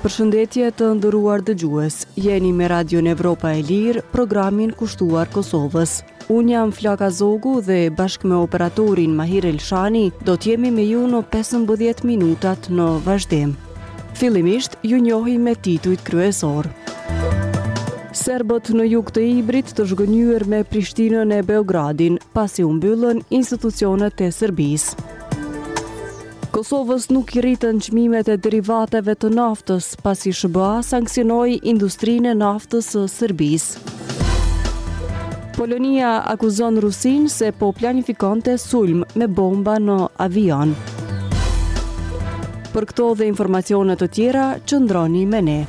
Përshëndetje të nderuar dëgjues. Jeni me Radion Evropa e Lirë, programin kushtuar Kosovës. Unë jam Flaka Zogu dhe bashkë me operatorin Mahir Elshani do t'jemi me ju në 15 minutat në vazhdim. Fillimisht ju njohi me titujt kryesor. Serbët në jug të Ibrit të zhgënjur me Prishtinën e Beogradin, pasi u mbyllën institucionet e Serbisë. Kosovës nuk I rritën çmimet e derivateve të naftës, pasi SBA sankcionoi industrinë e naftës së Serbisë. Polonia akuzon Rusinë se po planifikonte sulm me bomba në avion. Për këto dhe informacione të tjera, qëndroni me ne.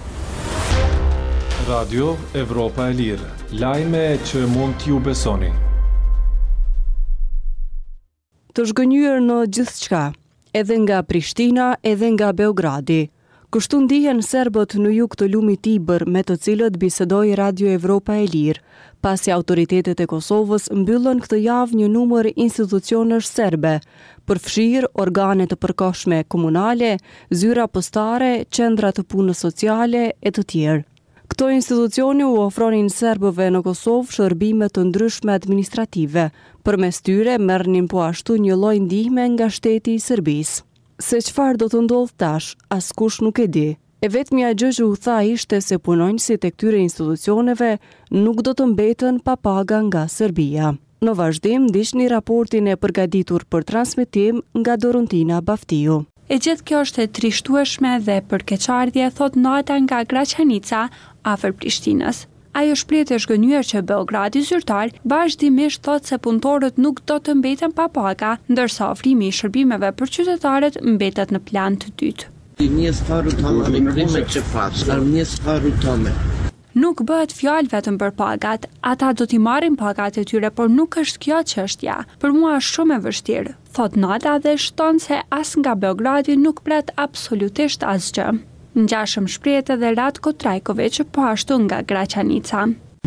Radio Evropa e Lirë, lajme që mund t'ju besoni. Të zhgënjur në gjithçka, edhe nga Prishtina, edhe nga Beogradi. Kështu ndihen serbët në jug të lumit Tibër, me të cilët bisedoi Radio Evropa e Lirë, pasi autoritetet e Kosovës mbyllën këtë javë një numër institucionesh serbe, përfshirë organe të përkohshme komunale, zyra postare, qendra të punës sociale e të tjerë. Këto institucioni u ofronin serbëve në Kosovë shërbime të ndryshme administrative, përmes tyre merrnin po ashtu një lloj ndihme nga shteti I Serbisë. Se çfarë do të ndodh tash, askush nuk e di. E vetmja gjë që u tha ishte se punonjësit e këtyre institucioneve nuk do të mbeten pa paga nga Serbia. Në vazhdim, ndiqni raportin e përgatitur për transmetim nga Dorontina Baftiu. E gjithë kjo është e trishtueshme dhe përkeqardhje, thot Nata nga Graçanica, afër Prishtinës. Ajo shpreh të zhgënjur që Beogradi zyrtar vazhdimisht thot se punëtorët nuk do të mbeten pa paga, ndërsa ofrimi I shërbimeve për qytetarët mbetet në plan të dytë. Nuk bëhet fjalë vetëm për pagat, ata do t'i marrin pagat e tyre, por nuk është kjo çështja. Për mua është shumë e vështirë, thot Nata dhe shton se as nga Beogradi nuk pret absolutisht asgjë. Ngjashëm shprehet edhe Ratko Trajković, po ashtu nga Graçanica.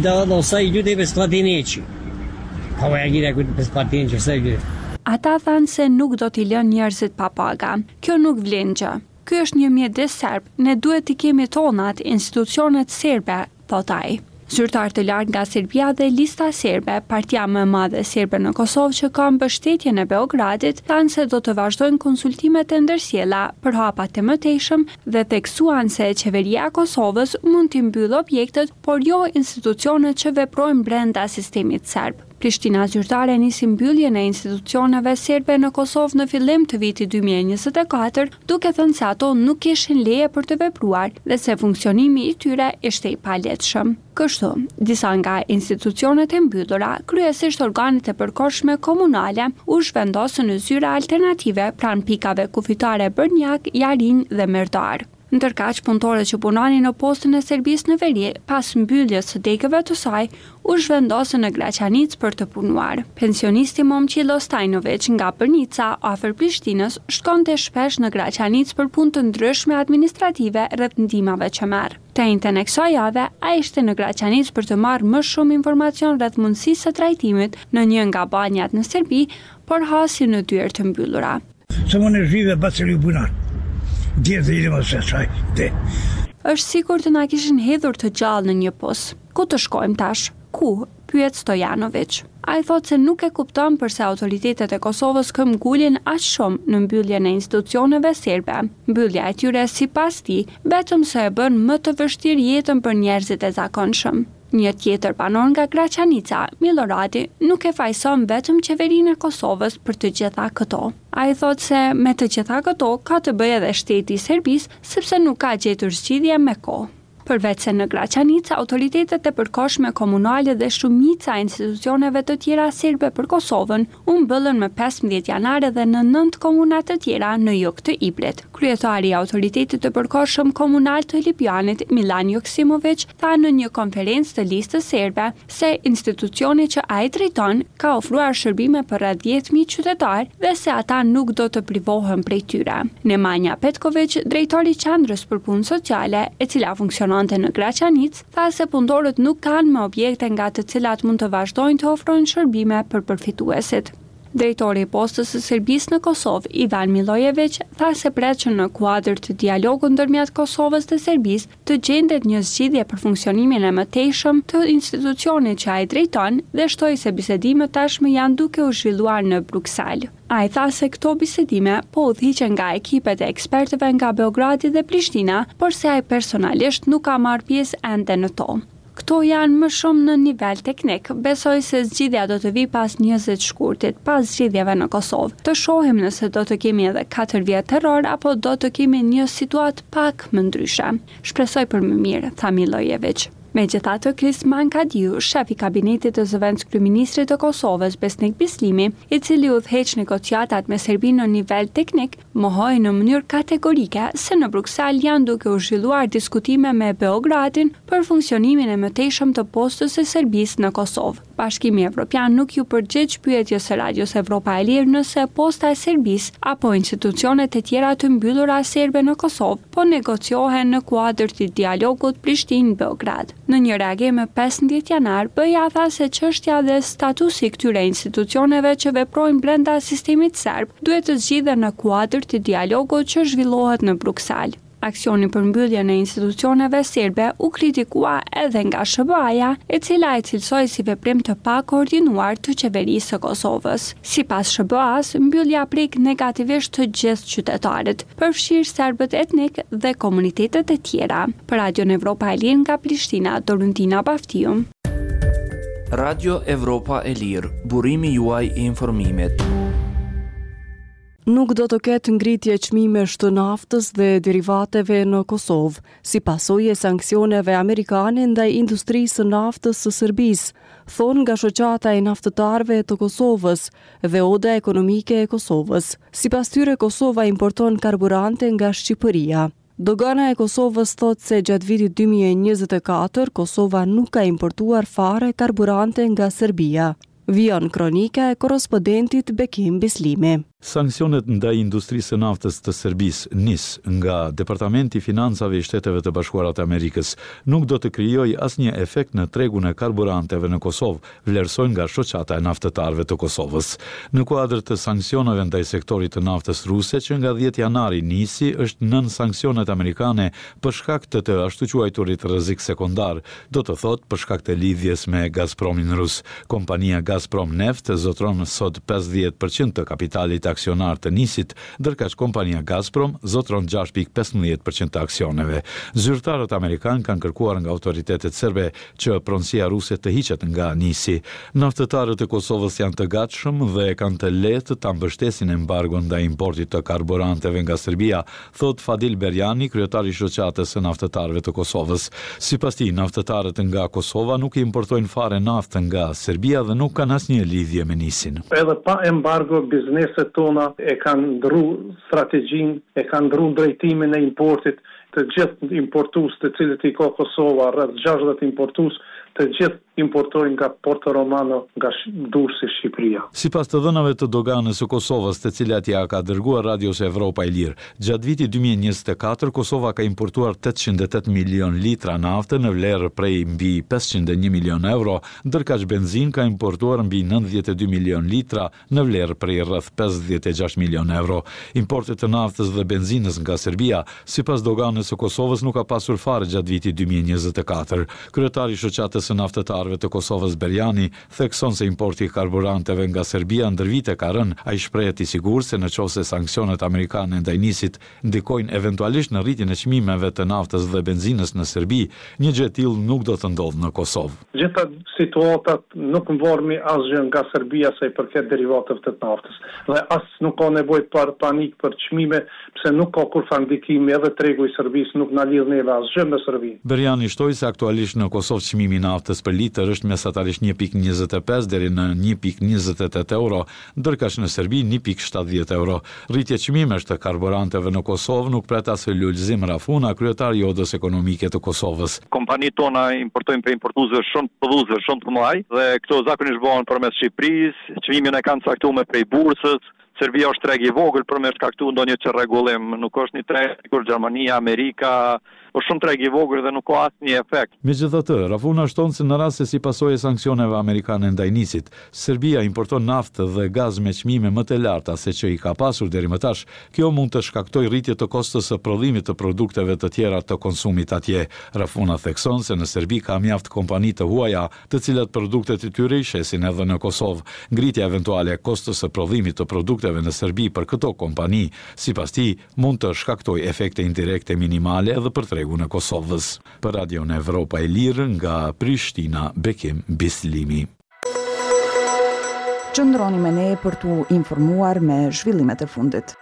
Ata thanë se nuk do t'i lënë njerëzit pa paga. Kjo nuk vlen gjë. Ky është një mjedis serb, ne duhet t'i kemi tonat, institucionet serbe, thot ai. Zyrtar të lartë nga Serbia dhe Lista Serbe, partia më e madhe serbe në Kosovë që ka mbështetjen e Beogradit, thanë se do të vazhdojnë konsultimet e ndërsjella për hapa të mëtejshëm dhe theksuan se qeveria e Kosovës mund t'i mbyllë objektet, por jo institucionet që veprojnë brenda sistemit serb. Prishtina zyrtare nisi mbylljen e institucioneve serbe në Kosovë në fillim të vitit 2024, duke thënë se ato nuk kishin leje për të vepruar dhe se funksionimi I tyre ishte I palehtshëm. Kështu, disa nga institucionet e mbyllura, kryesisht organet e përkohshme komunale, u zhvendosën në zyra alternative pranë pikave kufitare Bërnjak, Jarin dhe Merdar. Ndërkaq, punëtorët që punonin në postën e Serbisë në veri, pas mbylljes së degëve të saj, u zhvendosën në Graçanicë për të punuar. Pensionisti Momçilo Stajnović nga Brnica, afër Prishtinës, shkonte shpesh në Graçanicë për punë të ndryshme administrative rreth ndihmave që merr. Të njëjtën e kësaj jave, ai ishte në Graçanicë për të marrë më shumë informacion rreth mundësisë së trajtimit në një nga banjat në Serbi, por hasi në dyert të mbyllura. Është sikur të na kishin hedhur të gjallë në një pos. Ku të shkojmë tash? Ku? Pyet Stojanović. Ai thot se nuk e kupton pse autoritetet e Kosovës këmbgulin aq shumë në mbylljen e institucioneve serbe. Mbyllja e tyre sipas tij vetëm se e bën më të vështirë jetën për njerëzit e zakonshëm. Një tjetër banor nga Graçanica, Miloradi, nuk e fajson vetëm qeverinë e Kosovës për të gjitha këto. Ai thot se me të gjitha këto ka të bëjë edhe shteti I Serbisë, sepse nuk ka gjetur zgjidhje me kohë. Përveç se në Graçanica, autoritetet e përkohshme komunale dhe shumica e institucioneve të tjera serbe për Kosovën u mbyllën më 15 janar edhe në 9 komuna të tjera në jug të Ibrit. Kryetari I autoritetit të përkohshëm komunal të Lipjanit, Milan Joksimović, tha në një konferencë të listës serbe se institucioni që ai drejton ka ofruar shërbime për rreth 10.000 qytetarë dhe se ata nuk do të privohen prej tyre. Nemanja Petković, drejtori I qendrës për punë sociale, e cila funksionon në Graçanicë, tha se punëtorët nuk kanë më objekte nga të cilat mund të vazhdojnë të ofrojnë shërbime për përfituesit. Drejtori i postës së Serbisë në Kosovë, Ivan Milojević, tha se pret që në kuadër të dialogut ndërmjet Kosovës dhe Serbisë të gjendet një zgjidhje për funksionimin e mëtejshëm të institucionit që ai drejton dhe shtoi se bisedimet tashmë janë duke u zhvilluar në Bruksel. Ai tha se këto bisedime po udhëhiqen nga ekipet e ekspertëve nga Beogradi dhe Prishtina, por se ai personalisht nuk ka marrë pjesë ende në to. Këto janë më shumë në nivel teknik. Besoj se zgjidhja do të vi pas 20 shkurtit, pas zgjidhjeve në Kosovë. Të shohim nëse do të kemi edhe 4 vjet terror apo do të kemi një situatë pak më ndryshe. Shpresoj për më mirë, tha Milojević. Megjithatë, Krisman Kadiu, shef i kabinetit të zëvendës kryeministrit të Kosovës, Besnik Bislimi, i cili udhëheq negociatat me Serbinë në nivel teknik, mohoi në mënyrë kategorike se në Bruksel janë duke u zhvilluar diskutime me Beogradin për funksionimin e mëtejshëm të postës së Serbisë në Kosovë. Bashkimi Evropian nuk ju përgjigj pyetjes së Radios Evropa e Lirë nëse posta e Serbisë apo institucionet e tjera të mbyllura serbe në Kosovë po negociohen në kuadër të dialogut Prishtinë-Beograd. Në një reagim më 15 janar, BiA tha se çështja dhe statusi këtyre institucioneve që veprojnë brenda sistemit serb duhet të zgjidhen në kuadër të dialogut që zhvillohet në Bruksel. Aksioni për mbylljen e institucioneve serbe u kritikua edhe nga SBA-ja, e cila e cilësoi si veprim të pakoordinuar të qeverisë së Kosovës. Sipas SBA-s, mbyllja prek negativisht të gjithë qytetarët, përfshirë serbët etnik dhe komunitetet e tjera. Për Radion Evropa e Lirë nga Prishtina, Doruntina Baftiu. Radio Evropa e Lirë, burimi juaj i informimit. Nuk do të ketë ngritje çmimesh të naftës dhe derivateve në Kosovë, si pasojë e sanksioneve amerikane ndaj industrisë së naftës së Serbisë, thonë nga shoqata e naftëtarëve të Kosovës dhe Oda Ekonomike e Kosovës. Sipas tyre, Kosova importon karburante nga Shqipëria. Dogana e Kosovës thotë se gjatë vitit 2024 Kosova nuk ka importuar fare karburante nga Serbia. Vion kronika e korrespondentit Bekim Bislimi. Sanksionet ndaj industrisë së naftës të Serbisë, NIS, nga Departamenti i Financave i Shteteve të Bashkuara të Amerikës, nuk do të krijojë asnjë efekt në tregun e karburanteve në Kosovë, vlerësojnë nga shoqata e naftëtarëve të Kosovës. Në kuadër të sanksioneve ndaj sektorit të naftës ruse, që nga 10 janari nisi, është nën sanksionet amerikane për shkak të ashtu quajturit rrezik sekondar, do të thotë për shkak të lidhjes me Gazpromin rus. Kompania Gazprom Neft zotron sot 50% të kapitalit aksionar të nisit, ndërkaq kompania Gazprom zotron 6.15% të aksioneve. Zyrtarët amerikan kanë kërkuar nga autoritetet serbe që pronësia ruse të hiqet nga nisi. Naftëtarët e Kosovës janë të gatshëm dhe kanë të lehtë ta mbështesin embargon ndaj importit të karburanteve nga Serbia, thot Fadil Berjani, kryetari i shoqatës së naftëtarëve të Kosovës. Sipas tij, naftëtarët nga Kosova nuk importojnë fare naftë nga Serbia dhe nuk kanë asnjë lidhje me nisin. Edhe pa embargo, bizneset tona e kanë ndrru strategjinë, e kanë ndrru drejtimin e importit. Të gjithë importues të cilët i ka Kosova, rreth 60 importues, të gjithë importojnë nga Porto Romano, nga Durrësi, Shqipëria. Sipas të dhënave të doganës së Kosovës, të cilat ja ka dërguar Radios Evropa e Lirë, gjatë vitit 2024 Kosova ka importuar 808 milion litra naftë në vlerë prej mbi 501 milion euro, ndërkaq benzin ka importuar mbi 92 milion litra në vlerë prej rreth 56 milion euro. Importet të naftës dhe benzinës nga Serbia, sipas doganës së Kosovës, nuk ka pasur fare gjatë vitit 2024. Kryetari i shoqatës së naftëtarëve të Kosovës Berjani thekson se importi i karburanteve nga Serbia ndër vite ka rënë. Ai shprehet i sigurt se nëse sanksionet amerikane ndaj nisit ndikojnë eventualisht në rritjen e çmimeve të naftës dhe benzinës në Serbi, një gjë e tillë nuk do të ndodhë në Kosovë. Gjitha situatat nuk mvormi asgjë nga Serbia sa i përket derivateve të naftës. Dhe as nuk ka nevojë për panik për çmime, pse nuk ka kurrë ndikimi, edhe tregu i Serbisë nuk na lidh neve asgjë me Serbinë. Berjani shtoi se aktualisht në Kosovë çmimi i naftës për litër është mesatarisht 1.25 deri në 1.28 euro, ndërkaq në Serbi 1.70 euro. Rritja e çmimesh të karburanteve në Kosovë nuk pret as Lulzim Rafuna, kryetari i Odës Ekonomike të Kosovës. Kompanitë tona importojnë për importuesve shumë prodhuesve shumë të mëdhaj dhe këto zakonisht bëhen përmes Shqipërisë, çmimin e kanë caktuar prej bursës, Serbia është treg i vogël për me shkaktuar ndonjë çrregullim, nuk është një treg kur Gjermania, Amerika, është shumë treg i vogël dhe nuk ka asnjë efekt. Megjithatë, Rafuna shton se në rast se si pasojë e sanksioneve amerikane ndaj Nisit, Serbia importon naftë dhe gaz me çmime më të larta se që i ka pasur deri më tash, kjo mund të shkaktojë rritje të kostës së prodhimit të produkteve të tjera të konsumit atje. Rafuna thekson se në Serbi ka mjaft kompani të huaja, të cilat produktet e tyre i shesin edhe në Kosovë. Ngritja eventuale e kostës së prodhimit të produkteve në Serbi për këto kompani, sipas tij, mund të shkaktojë efekte indirekte minimale edhe për tregun e Kosovës. Për Radion Evropa e Lirë nga Prishtina, Bekim Bislimi. Qëndroni me ne për t'u informuar me zhvillimet e fundit.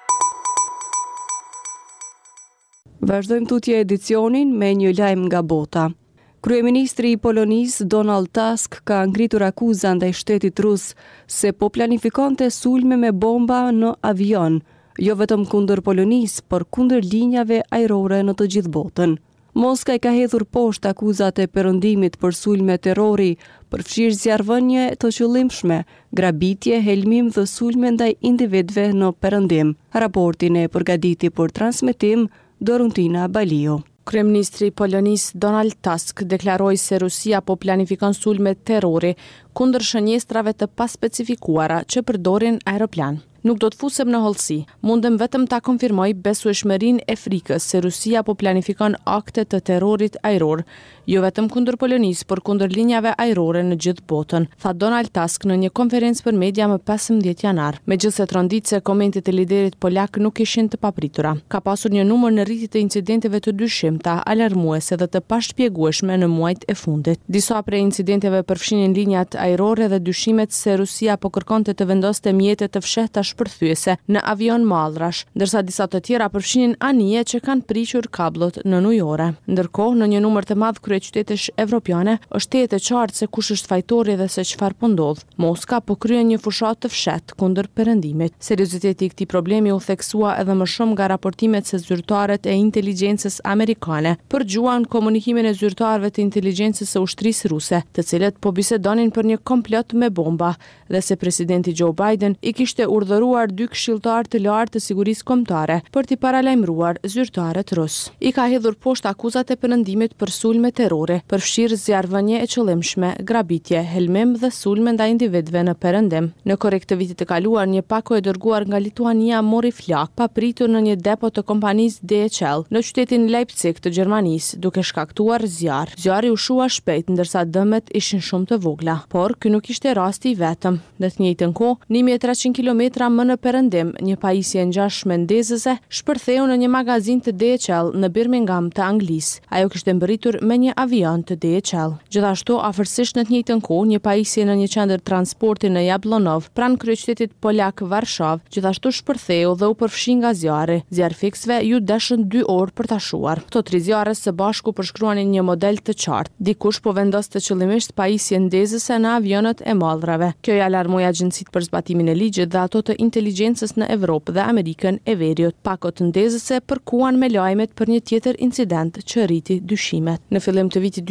Vazhdojmë tutje edicionin me një lajm nga bota. Kryeministri i Polonisë Donald Tusk ka ngritur akuza ndaj shtetit rus se po planifikonte sulme me bomba në avion, jo vetëm kundër Polonisë, por kundër linjave ajrore në të gjithë botën. Moska i ka hedhur poshtë akuzat e perëndimit për sulme terrori, përfshirë zjarrvënie të qëllimshme, grabitje, helmim dhe sulme ndaj individëve në perëndim. Raportin e përgatiti për transmetim Doruntina Baliu. Kryeministri i Polonisë Donald Tusk deklaroi se Rusia po planifikon sulme terrori kundër shënjestrave të paspecifikuara që përdorin aeroplan. Nuk do të fusem në hollësi, mundem vetëm ta konfirmoj besueshmërinë e frikës se Rusia po planifikon akte të terrorit ajror, jo vetëm kundër Polonisë, por kundër linjave ajrore në gjithë botën, tha Donald Tusk në një konferencë për media më 15 janar. Megjithëse trondit se komentet e liderit polak nuk ishin të papritura. Ka pasur një numër në rritje të incidenteve të dyshimta, alarmuese dhe të pashpjegueshme në muajt e fundit. Disa prej incidenteve përfshinin linjat ajrore dhe dyshimet se Rusia po kërkonte të vendoste mjete të fshehta shpërthyese në avion mallrash, ndërsa disa të tjera përfshinin anije që kanë priqur kabllot në ujore. Ndërkohë, në një numër të madh kryeqytetesh evropiane, është e qartë se kush është fajtori dhe se çfarë po ndodh. Moska po kryen një fushat të fshehtë kundër perëndimit. Serioziteti i këtij problemi u theksua edhe më shumë nga raportimet se zyrtarët e inteligjencës amerikane përgjuan komunikimin e zyrtarëve të inteligjencës së ushtrisë ruse, të cilët po bisedonin për një komplot me bomba dhe se presidenti Joe Biden i kishte urdhëruar 2 këshilltar të lartë të sigurisë kombëtare për t'i paralajmëruar zyrtarët rus. I ka hedhur poshtë akuzat e perëndimit për sulme terrore, përfshirë zjarrvënie e qëllimshme, grabitje, helmim dhe sulme ndaj individëve në perëndim. Në korrekt të vitit të kaluar, një pako e dërguar nga Lituania mori flak papritur në një depo të kompanisë DHL në qytetin Leipzig të Gjermanisë, duke shkaktuar zjarr. Zjarri u shua shpejt, ndërsa dëmet ishin shumë të vogla. Por ky nuk ishte rasti i vetëm. Në të njëjtën kohë, 1300 kilometra më në perëndim, një pajisje ngjashme ndezëse shpërtheu në një magazin të DHL në Birmingham të Anglisë. Ajo kishte mbërritur me një avion të DHL. Gjithashtu, afërsisht në të njëjtën kohë, një pajisje në një qendër transporti në Jablonov, pranë kryeqytetit polak Varshavë, gjithashtu shpërtheu dhe u përfshi nga zjarri. Zjarrfiksëve ju deshën 2 orë për ta shuar. Këto 3 zjarre së bashku përshkruanin një model të qartë. Dikush po vendoste qëllimisht pajisje ndezëse në avionët e mallrave. Kjo i alarmoi agjencitë për zbatimin e ligjit dhe ato të inteligjencës në Evropë dhe Amerikën e Veriut. Pakot ndezëse përkuan me lajmet për një tjetër incident që rriti dyshimet. Në fillim të vitit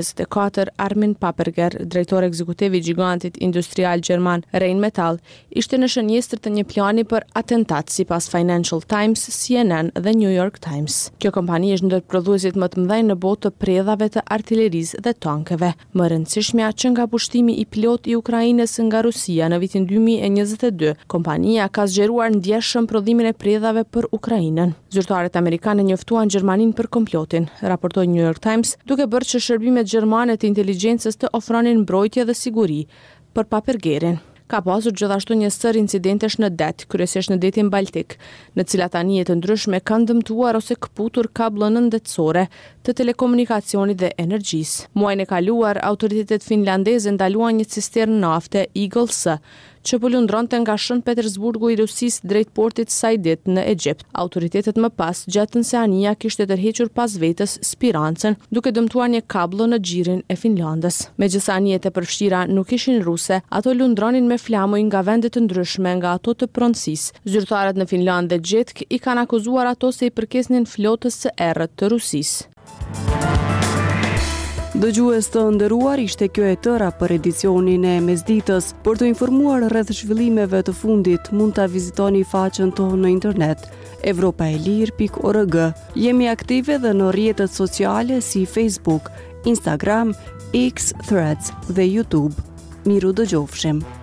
2024, Armin Paperger, drejtor ekzekutiv i gigantit industrial gjerman Rheinmetall, ishte në shënjestër të një plani për atentat sipas Financial Times, CNN dhe New York Times. Kjo kompani është ndër prodhuesit më të mëdhenj në botë të predhave të artillerisë dhe tankeve. Më rëndësishmja që nga pushtimi i plot i Ukrainës nga Rusia në vitin 2022, kompania ka zgjeruar ndjeshëm prodhimin e predhave për Ukrainën. Zyrtarët amerikanë njoftuan Gjermaninë për komplotin, raportoi New York Times, duke bërë që shërbimet gjermane të inteligjencës të ofronin mbrojtje dhe siguri për Papergerin. Ka pasur gjithashtu një sër incidentesh në det, kryesisht në detin Baltik, në cilat anije të ndryshme kanë dëmtuar ose kputur kabllën nëndetësore të telekomunikacionit dhe energjisë. Muajin e kaluar, autoritetet finlandeze ndaluan një cisternë nafte Eagle S, që po lundronte nga Shën Petersburgu i Rusisë drejt portit Saidit në Egjipt. Autoritetet më pas gjetën se anija kishte tërhequr pas vetes spirancën, duke dëmtuar një kabllë në xhirin e Finlandës. Megjithëse anijet e përfshira nuk ishin ruse, ato lundronin me flamuj nga vende të ndryshme, nga ato të pronësisë. Zyrtarët në Finlandë dhe Gjetk i kanë akuzuar ato se i përkesnin flotës së errët të Rusisë. Dëgjues të nderuar, ishte kjo e tëra për edicionin e mesditës. Për të informuar rreth zhvillimeve të fundit, mund ta vizitoni faqen tonë në internet europaelir.org. Jemi aktive dhe në rrjetet sociale si Facebook, Instagram, X, Threads dhe YouTube. Miru dëgjofshim.